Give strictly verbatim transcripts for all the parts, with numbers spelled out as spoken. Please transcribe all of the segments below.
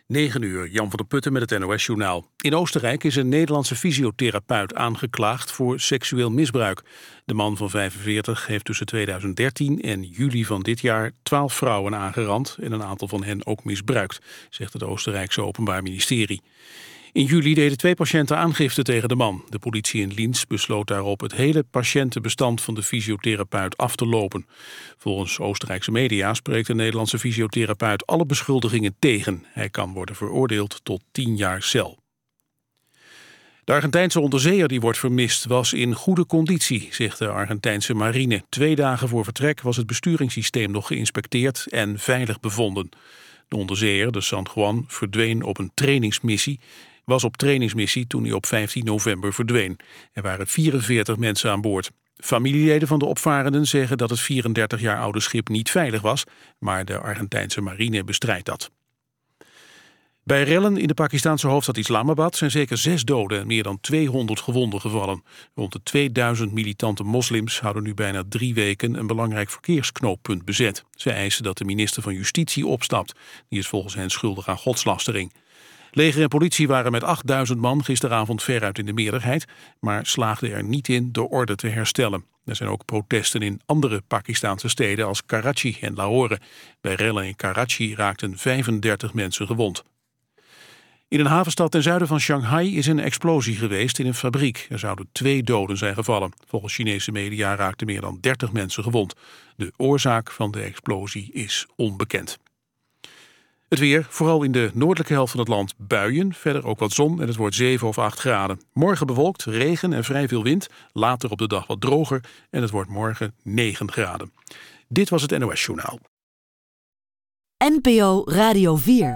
negen uur, Jan van der Putten met het N O S-journaal. In Oostenrijk is een Nederlandse fysiotherapeut aangeklaagd voor seksueel misbruik. De man van vijfenveertig heeft tussen tweeduizend dertien en juli van dit jaar twaalf vrouwen aangerand en een aantal van hen ook misbruikt, zegt het Oostenrijkse Openbaar Ministerie. In juli deden twee patiënten aangifte tegen de man. De politie in Linz besloot daarop het hele patiëntenbestand van de fysiotherapeut af te lopen. Volgens Oostenrijkse media spreekt de Nederlandse fysiotherapeut alle beschuldigingen tegen. Hij kan worden veroordeeld tot tien jaar cel. De Argentijnse onderzeeër die wordt vermist was in goede conditie, zegt de Argentijnse marine. Twee dagen voor vertrek was het besturingssysteem nog geïnspecteerd en veilig bevonden. De onderzeeër, de San Juan, verdween op een trainingsmissie. was op trainingsmissie toen hij op vijftien november verdween. Er waren vierenveertig mensen aan boord. Familieleden van de opvarenden zeggen dat het vierendertig jaar oude schip niet veilig was, maar de Argentijnse marine bestrijdt dat. Bij rellen in de Pakistanse hoofdstad Islamabad zijn zeker zes doden en meer dan tweehonderd gewonden gevallen. Rond de tweeduizend militante moslims houden nu bijna drie weken een belangrijk verkeersknooppunt bezet. Ze eisen dat de minister van Justitie opstapt. Die is volgens hen schuldig aan godslastering. Leger en politie waren met achtduizend man gisteravond veruit in de meerderheid, maar slaagden er niet in de orde te herstellen. Er zijn ook protesten in andere Pakistanse steden als Karachi en Lahore. Bij rellen in Karachi raakten vijfendertig mensen gewond. In een havenstad ten zuiden van Shanghai is een explosie geweest in een fabriek. Er zouden twee doden zijn gevallen. Volgens Chinese media raakten meer dan dertig mensen gewond. De oorzaak van de explosie is onbekend. Het weer, vooral in de noordelijke helft van het land buien. Verder ook wat zon en het wordt zeven of acht graden. Morgen bewolkt, regen en vrij veel wind. Later op de dag wat droger en het wordt morgen negen graden. Dit was het N O S-journaal. N P O Radio vier.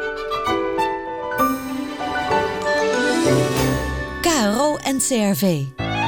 K R O en C R V.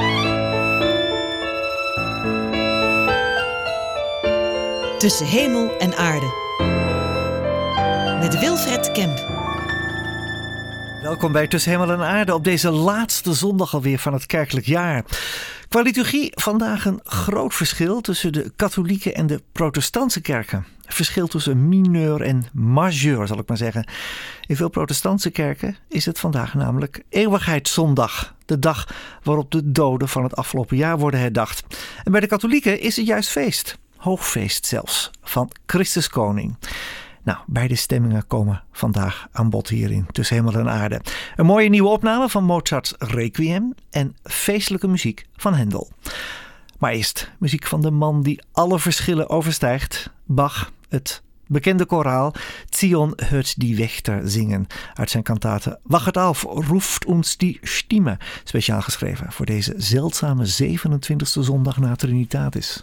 Tussen hemel en aarde. Met Wilfred Kemp. Welkom bij Tussen Hemel en Aarde op deze laatste zondag alweer van het kerkelijk jaar. Qua liturgie vandaag een groot verschil tussen de katholieke en de protestantse kerken. Verschil tussen mineur en majeur, zal ik maar zeggen. In veel protestantse kerken is het vandaag namelijk Eeuwigheidszondag. De dag waarop de doden van het afgelopen jaar worden herdacht. En bij de katholieken is het juist feest. Hoogfeest zelfs, van Christus Koning. Nou, beide stemmingen komen vandaag aan bod hierin Tussen Hemel en Aarde. Een mooie nieuwe opname van Mozart's Requiem en feestelijke muziek van Händel. Maar eerst muziek van de man die alle verschillen overstijgt. Bach, het bekende koraal Zion hört die Wächter zingen uit zijn kantate Wachet auf, ruft uns die Stimme. Speciaal geschreven voor deze zeldzame zevenentwintigste zondag na Trinitatis.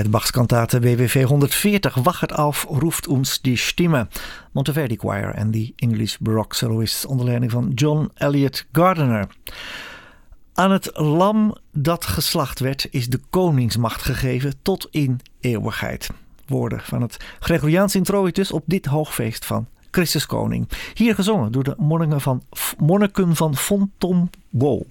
uit Bachs kantate B W V honderdveertig, Wachert auf ruft uns die Stimme. Monteverdi Choir en de English Baroque Soloists onder leiding van John Eliot Gardiner. Aan het lam dat geslacht werd is de koningsmacht gegeven tot in eeuwigheid. Woorden van het Gregoriaans introitus op dit hoogfeest van Christus Koning. Hier gezongen door de monniken van, monniken van Fontainebleau.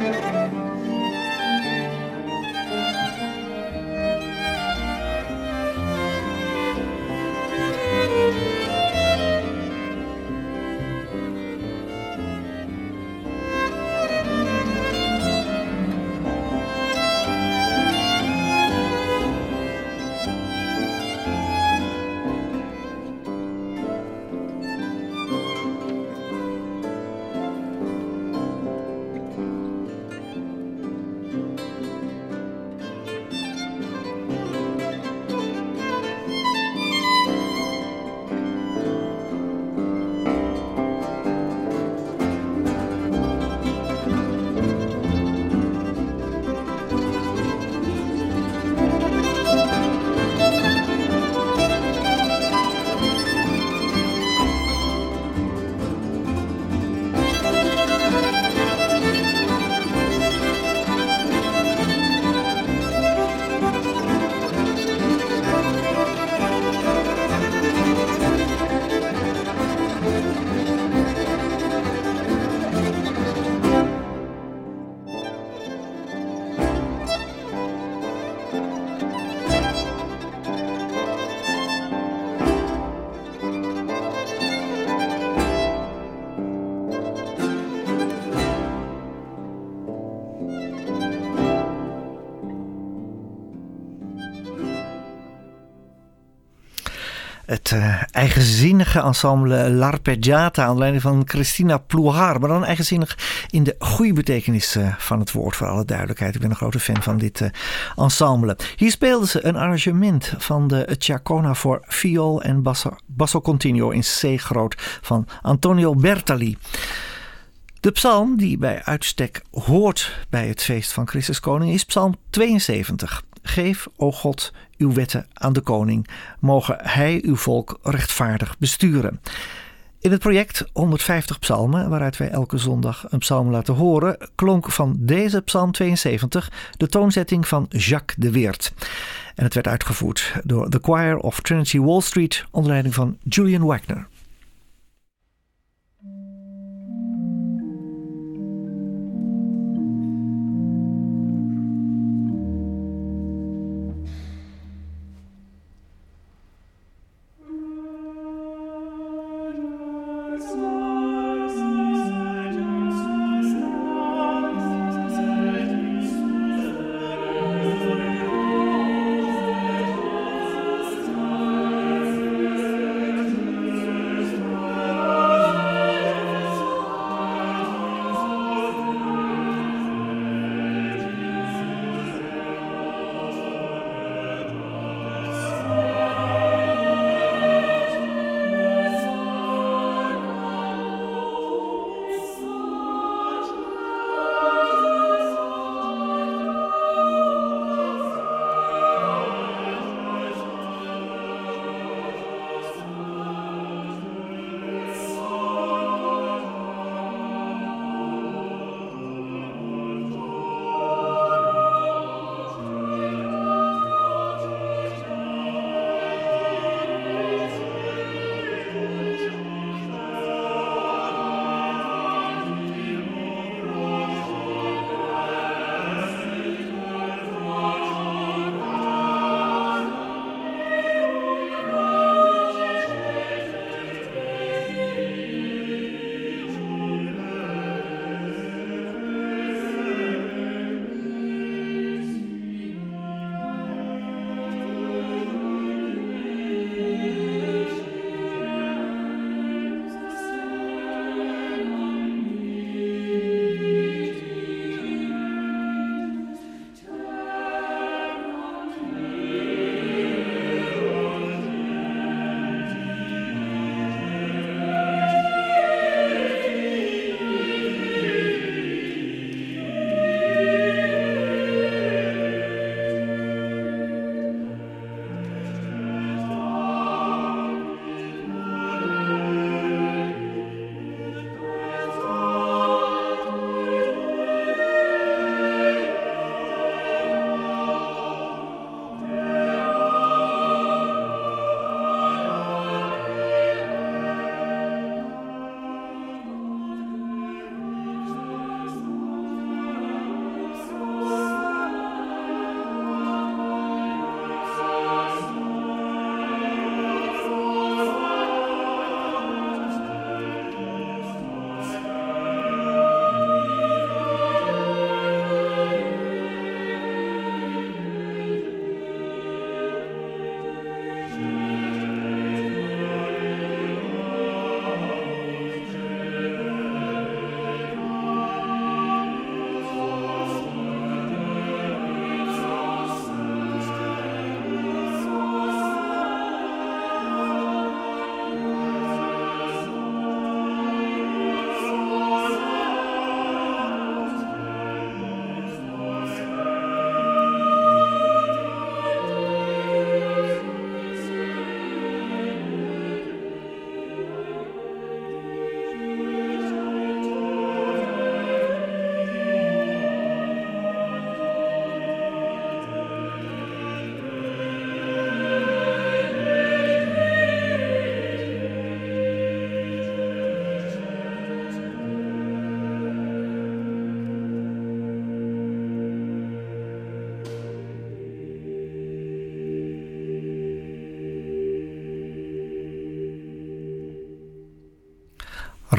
Het uh, eigenzinnige ensemble L'Arpeggiata aan leiding van Cristina Plouhar. Maar dan eigenzinnig in de goede betekenis uh, van het woord, voor alle duidelijkheid. Ik ben een grote fan van dit uh, ensemble. Hier speelden ze een arrangement van de Ciacona voor viool en basso, basso continuo in C groot van Antonio Bertali. De psalm die bij uitstek hoort bij het feest van Christus Koning is psalm tweeënzeventig. Geef, o God, uw wetten aan de koning. Mogen hij uw volk rechtvaardig besturen. In het project honderdvijftig psalmen, waaruit wij elke zondag een psalm laten horen, klonk van deze psalm tweeënzeventig de toonzetting van Jacques de Weert. En het werd uitgevoerd door The Choir of Trinity Wall Street onder leiding van Julian Wagner. Thank you.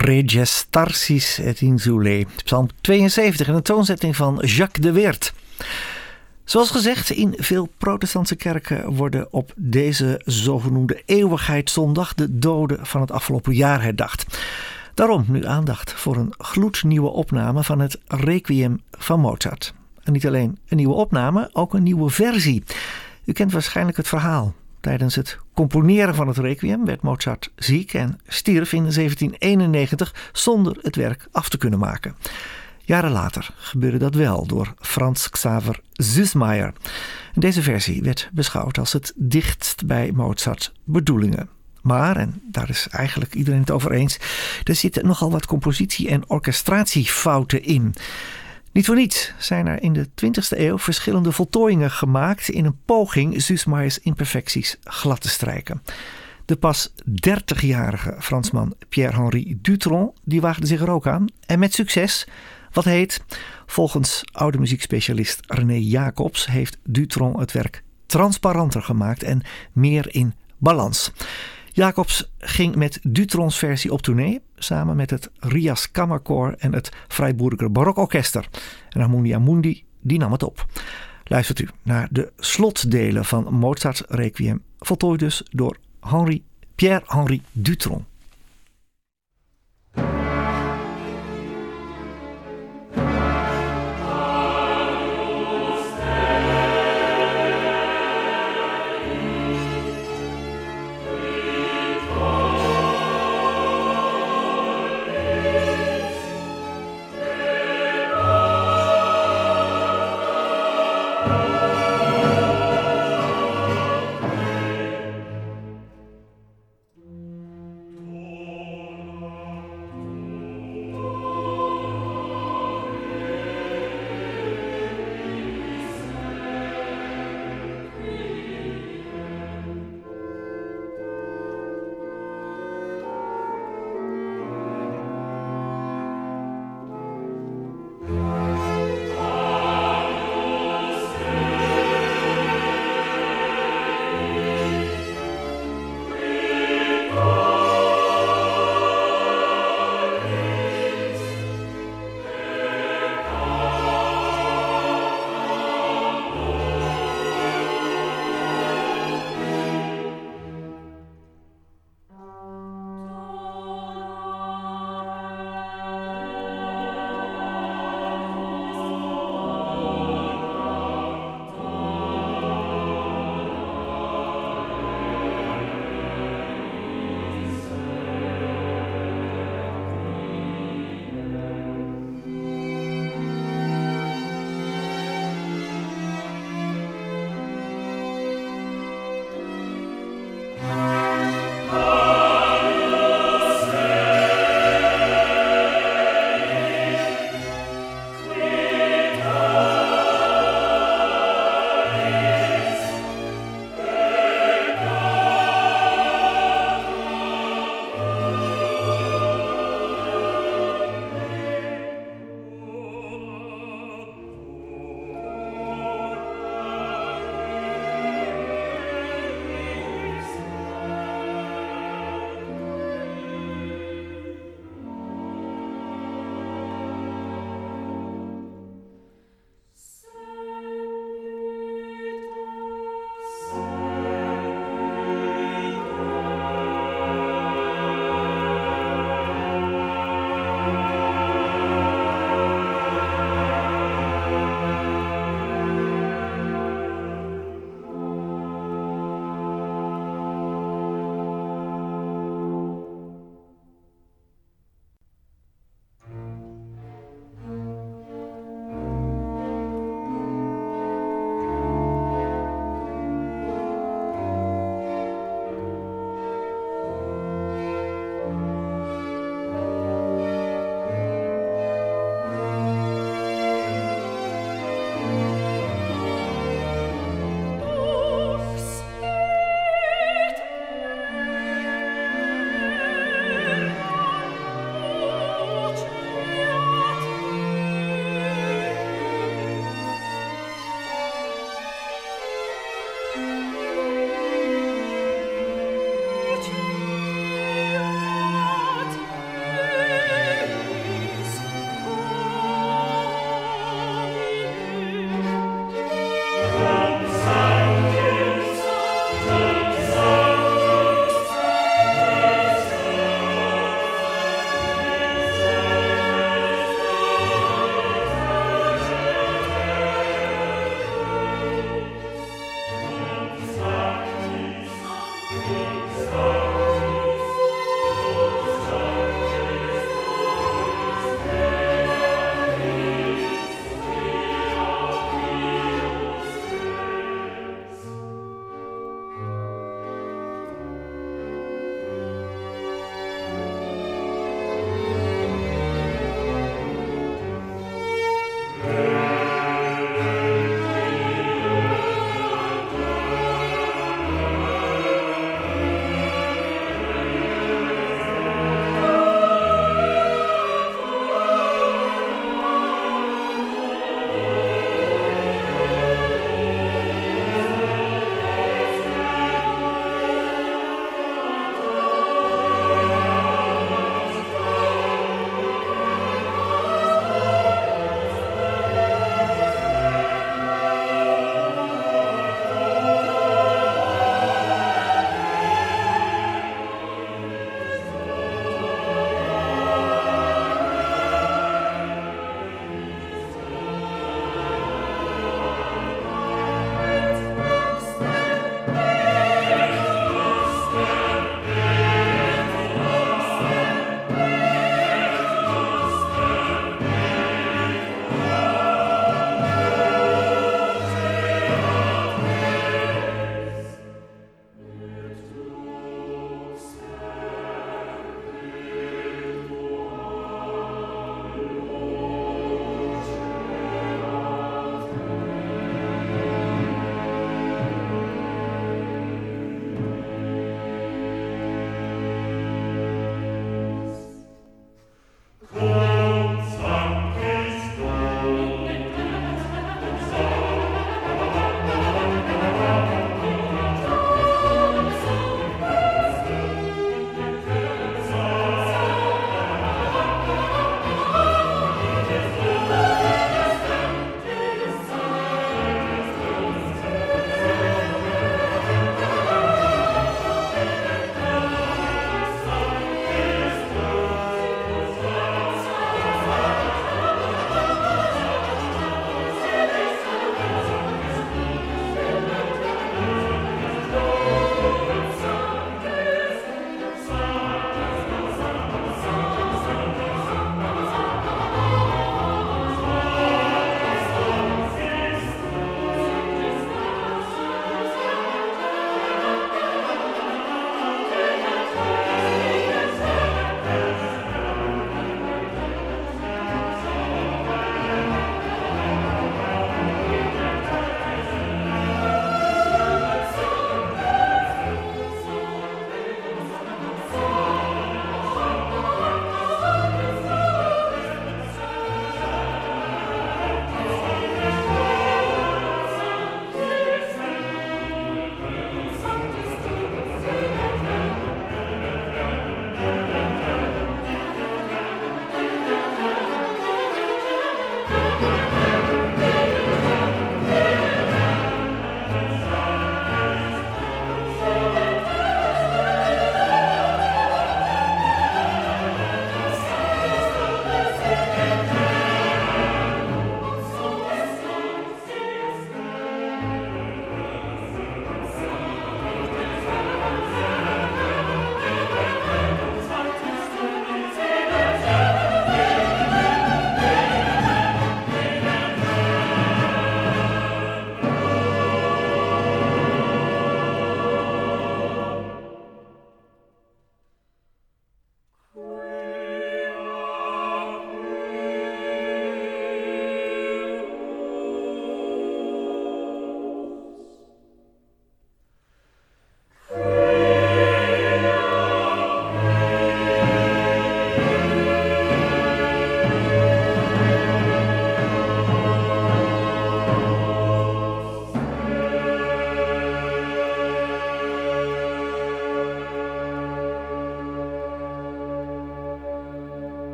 Reges Tarsis et Insulae. Psalm tweeënzeventig in een toonzetting van Jacques de Weert. Zoals gezegd, in veel protestantse kerken worden op deze zogenoemde eeuwigheidszondag de doden van het afgelopen jaar herdacht. Daarom nu aandacht voor een gloednieuwe opname van het Requiem van Mozart. En niet alleen een nieuwe opname, ook een nieuwe versie. U kent waarschijnlijk het verhaal. Tijdens het componeren van het Requiem werd Mozart ziek en stierf in zeventien eenennegentig zonder het werk af te kunnen maken. Jaren later gebeurde dat wel door Franz Xaver Süssmayr. Deze versie werd beschouwd als het dichtst bij Mozarts bedoelingen. Maar, en daar is eigenlijk iedereen het over eens, er zitten nogal wat compositie- en orchestratiefouten in. Niet voor niets zijn er in de twintigste eeuw verschillende voltooiingen gemaakt in een poging Süssmayrs imperfecties glad te strijken. De pas dertigjarige Fransman Pierre-Henri Dutronc die waagde zich er ook aan en met succes. Wat heet, volgens oude muziekspecialist René Jacobs heeft Dutronc het werk transparanter gemaakt en meer in balans. Jacobs ging met Dutronc's versie op tournee samen met het Rias Kammerkoor en het Freiburger Barokorchester. En Harmonia Mundi die nam het op. Luistert u naar de slotdelen van Mozart's Requiem, voltooid dus door Henri, Pierre-Henri Dutronc.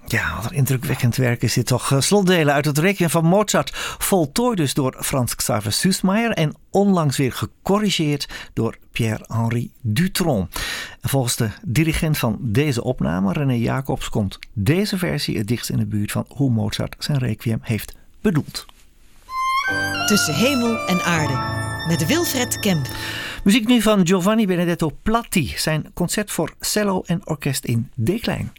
Ja, wat een indrukwekkend werk is dit toch. Slotdelen uit het Requiem van Mozart, voltooid dus door Franz Xaver Süssmayr en onlangs weer gecorrigeerd door Pierre-Henri Dutronc. En volgens de dirigent van deze opname, René Jacobs, komt deze versie het dichtst in de buurt van hoe Mozart zijn Requiem heeft bedoeld. Tussen hemel en aarde met Wilfred Kemp. Muziek nu van Giovanni Benedetto Platti, zijn concert voor cello en orkest in D-klein.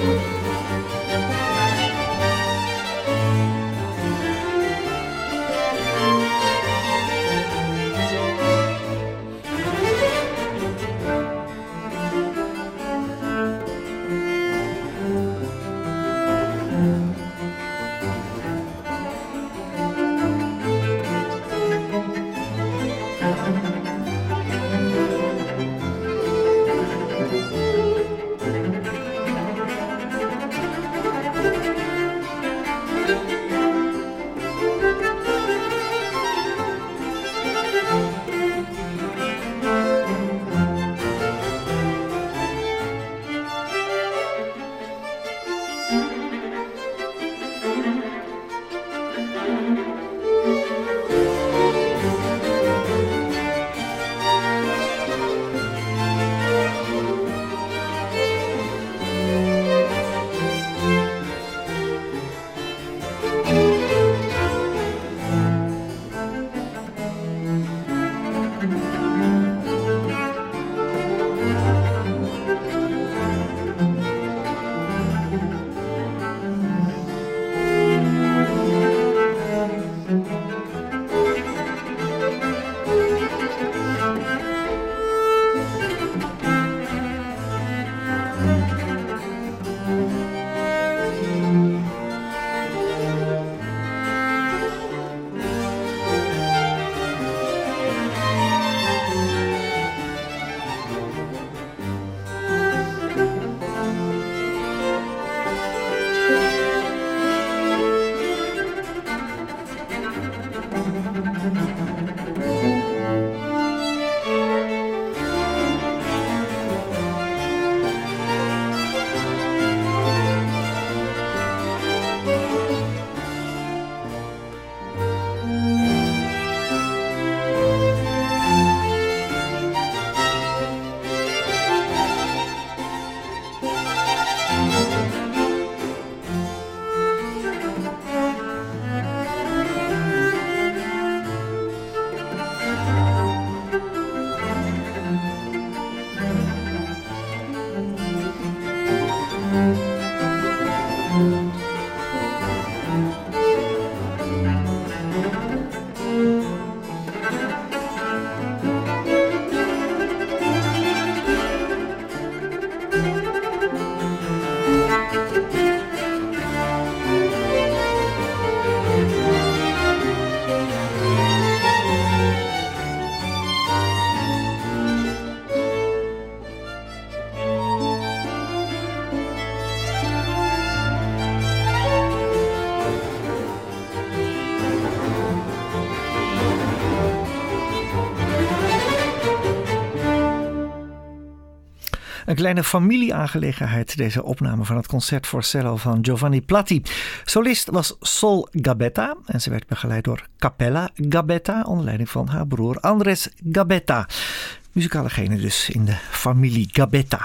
Een kleine familieaangelegenheid, deze opname van het concert voor cello van Giovanni Platti. Solist was Sol Gabetta en ze werd begeleid door Cappella Gabetta onder leiding van haar broer Andres Gabetta. Muzikale genen dus in de familie Gabetta.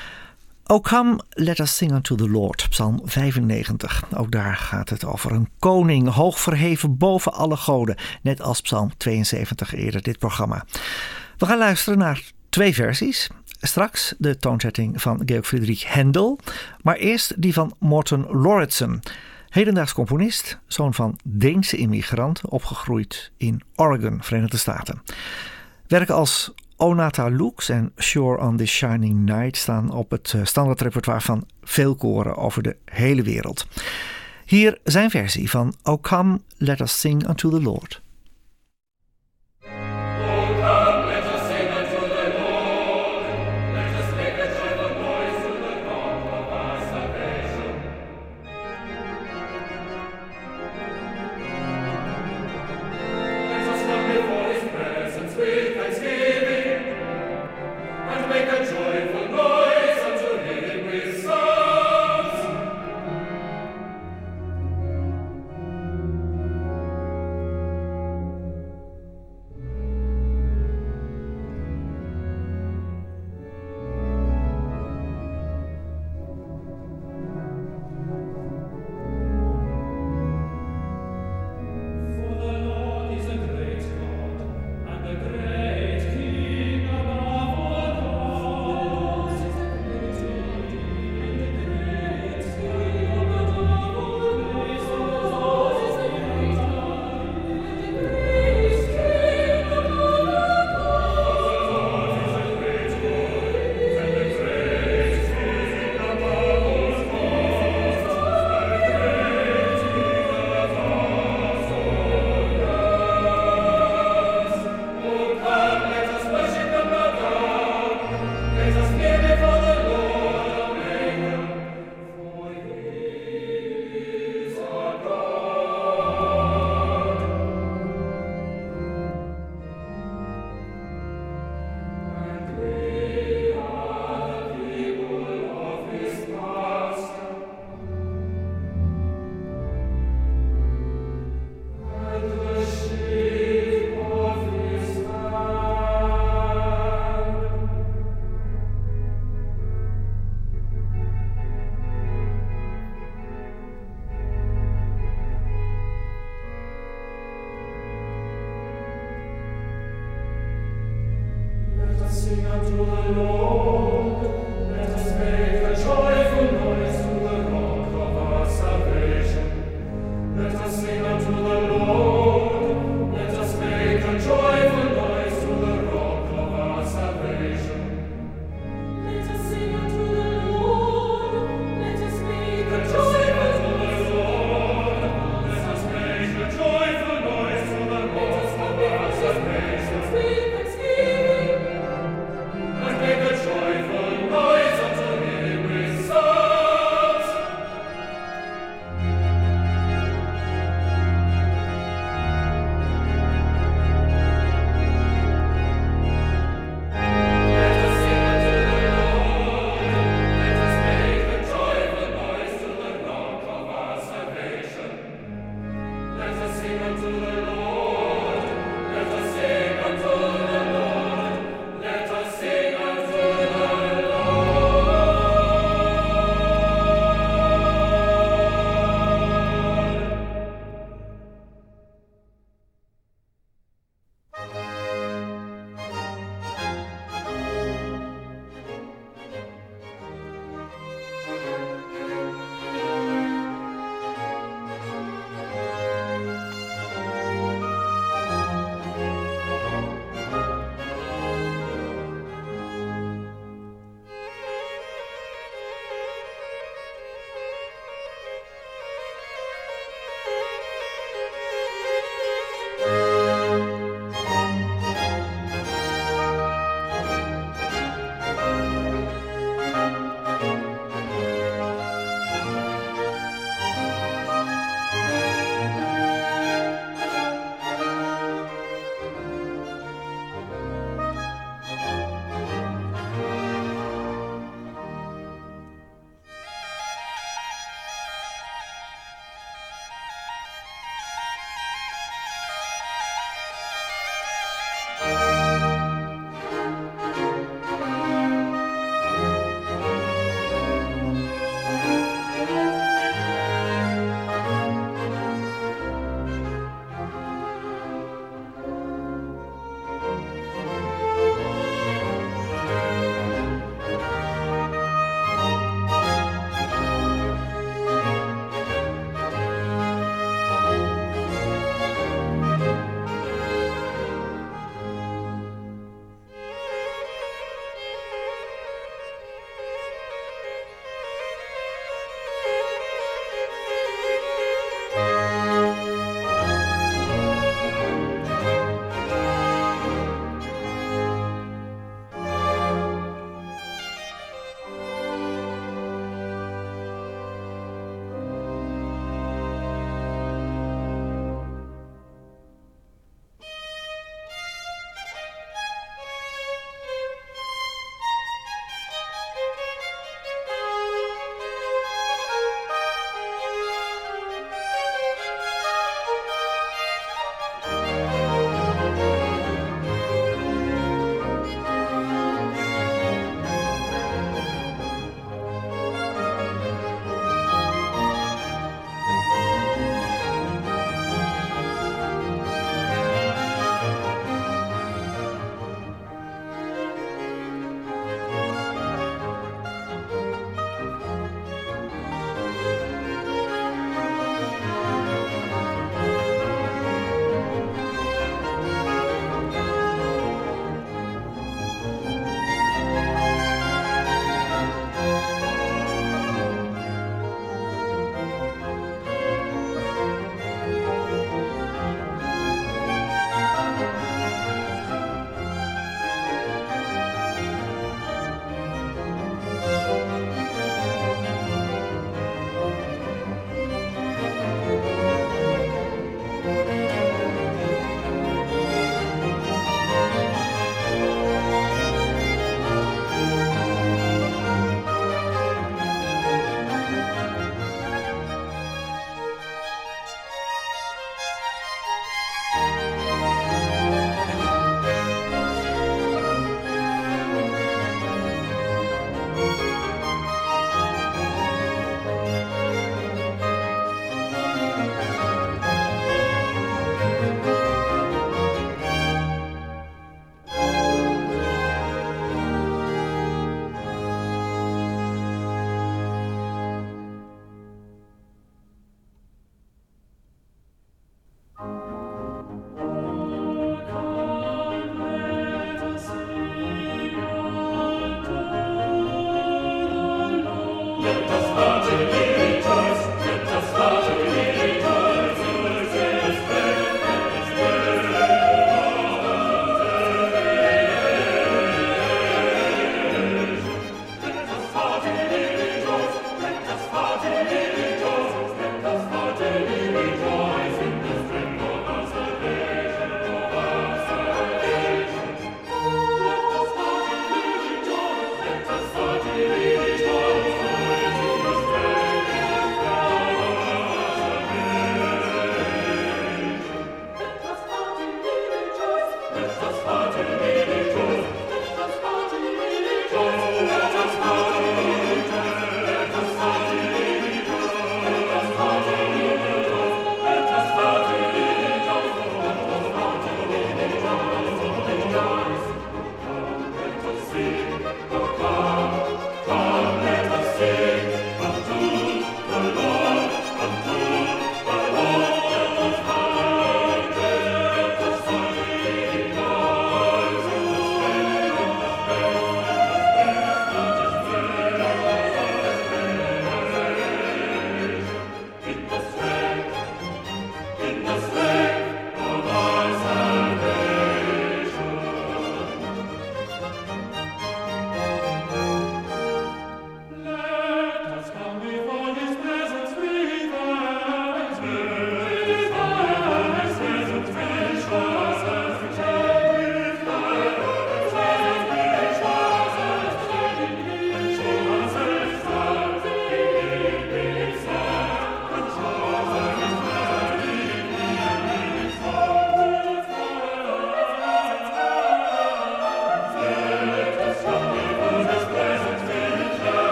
O come, let us sing unto the Lord, psalm vijfennegentig. Ook daar gaat het over een koning, hoog verheven boven alle goden. Net als psalm tweeënzeventig eerder dit programma. We gaan luisteren naar twee versies. Straks de toonzetting van Georg Friedrich Händel, maar eerst die van Morten Lauridsen. Hedendaags componist, zoon van Deense immigranten, opgegroeid in Oregon, Verenigde Staten. Werken als Onata Lux en Shore on this Shining Night staan op het standaardrepertoire van veel koren over de hele wereld. Hier zijn versie van O Come, Let Us Sing Unto the Lord.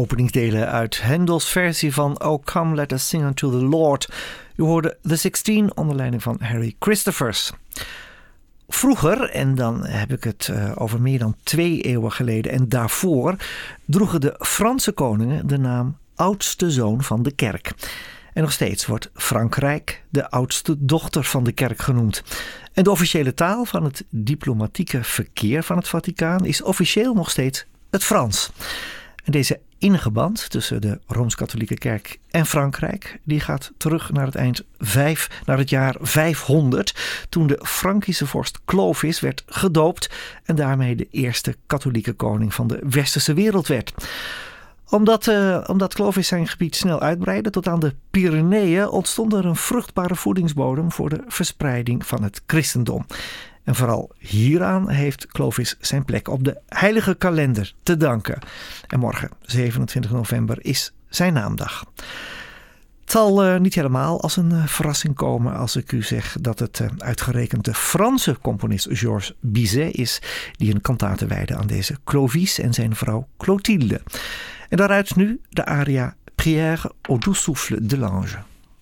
openingsdelen uit Handels versie van Oh Come Let Us Sing Unto the Lord. U hoorde The Sixteen onder leiding van Harry Christophers. Vroeger, en dan heb ik het uh, over meer dan twee eeuwen geleden en daarvoor, droegen de Franse koningen de naam oudste zoon van de kerk. En nog steeds wordt Frankrijk de oudste dochter van de kerk genoemd. En de officiële taal van het diplomatieke verkeer van het Vaticaan is officieel nog steeds het Frans. En deze innige band tussen de Rooms-Katholieke Kerk en Frankrijk, die gaat terug naar het eind vijf, naar het jaar vijfhonderd, toen de Frankische vorst Clovis werd gedoopt en daarmee de eerste katholieke koning van de westerse wereld werd. Omdat, uh, omdat Clovis zijn gebied snel uitbreidde tot aan de Pyreneeën, ontstond er een vruchtbare voedingsbodem voor de verspreiding van het christendom. En vooral hieraan heeft Clovis zijn plek op de heilige kalender te danken. En morgen, zevenentwintig november, is zijn naamdag. Het zal uh, niet helemaal als een uh, verrassing komen als ik u zeg dat het uh, uitgerekend de Franse componist Georges Bizet is die een kantate wijde aan deze Clovis en zijn vrouw Clotilde. En daaruit nu de aria Prière au doux souffle de l'ange.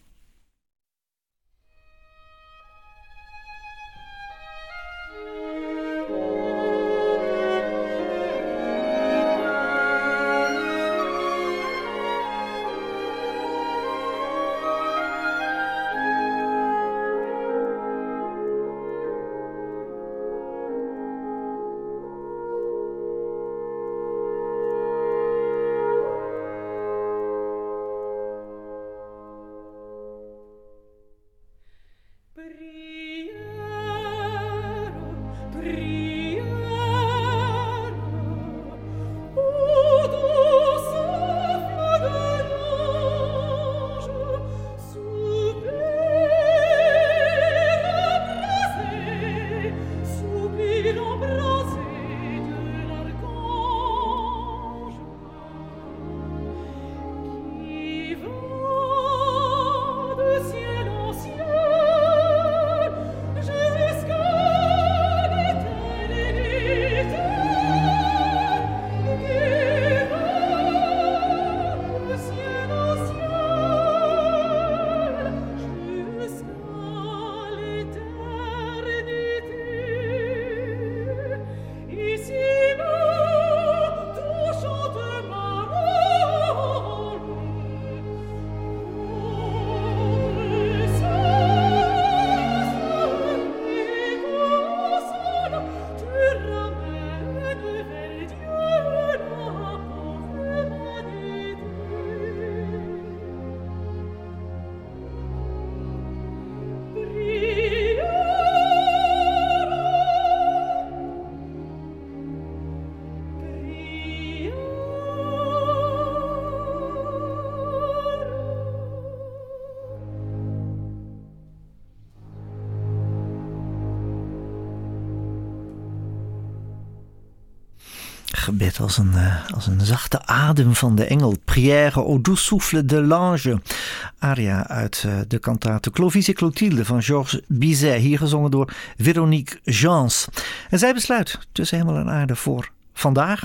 Gebed als een, uh, als een zachte adem van de engel. Prière au doux souffle de l'ange. Aria uit uh, de kantate Clovis et Clotilde van Georges Bizet. Hier gezongen door Véronique Jans. En zij besluit tussen hemel en aarde voor vandaag.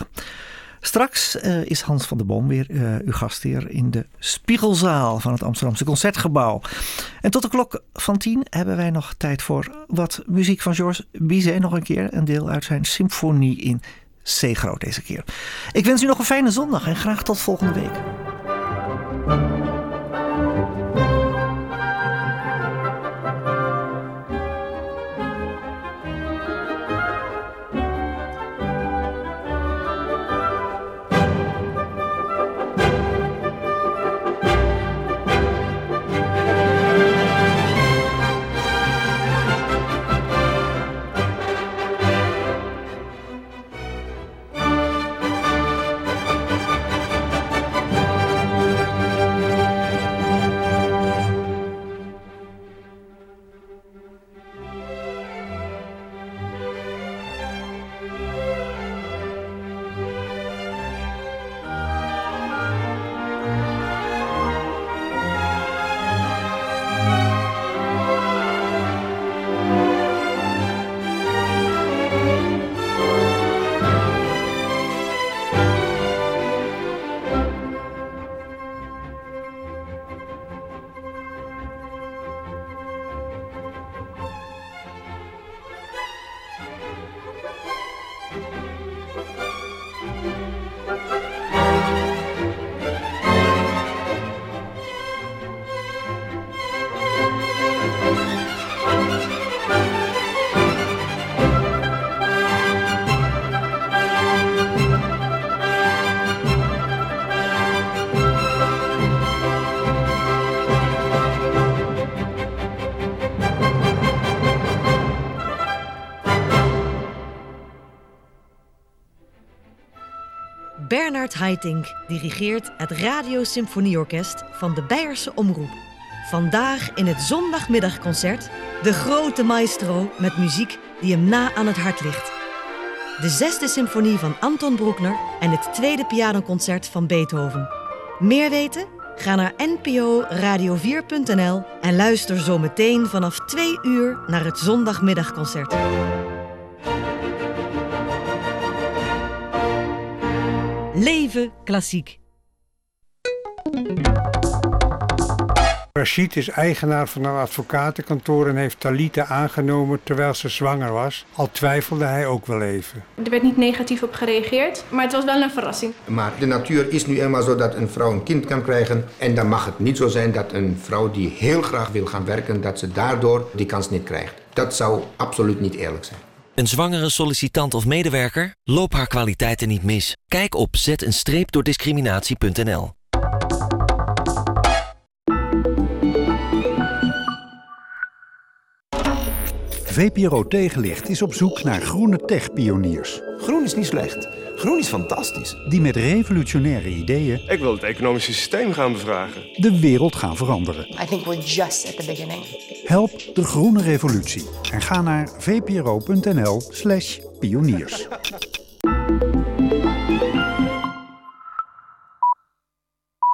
Straks uh, is Hans van der Boom weer uh, uw gastheer in de Spiegelzaal van het Amsterdamse Concertgebouw. En tot de klok van tien hebben wij nog tijd voor wat muziek van Georges Bizet. Nog een keer een deel uit zijn symfonie in C groot deze keer. Ik wens u nog een fijne zondag en graag tot volgende week. Bernard Haitink dirigeert het Radio-Symfonieorkest van de Beierse Omroep. Vandaag in het zondagmiddagconcert de grote maestro met muziek die hem na aan het hart ligt. De zesde symfonie van Anton Bruckner en het tweede pianoconcert van Beethoven. Meer weten? Ga naar n p o radio vier punt n l en luister zo meteen vanaf twee uur naar het zondagmiddagconcert. Leven klassiek. Rachid is eigenaar van een advocatenkantoor en heeft Talita aangenomen terwijl ze zwanger was. Al twijfelde hij ook wel even. Er werd niet negatief op gereageerd, maar het was wel een verrassing. Maar de natuur is nu eenmaal zo dat een vrouw een kind kan krijgen. En dan mag het niet zo zijn dat een vrouw die heel graag wil gaan werken, dat ze daardoor die kans niet krijgt. Dat zou absoluut niet eerlijk zijn. Een zwangere sollicitant of medewerker? Loop haar kwaliteiten niet mis. Kijk op zet een streep door discriminatie punt n l. V P R O Tegenlicht is op zoek naar groene techpioniers. Groen is niet slecht. Groen is fantastisch. Die met revolutionaire ideeën... Ik wil het economische systeem gaan bevragen. ...de wereld gaan veranderen. I think we're just at the beginning. Help de groene revolutie. En ga naar v p r o punt n l slash pioniers.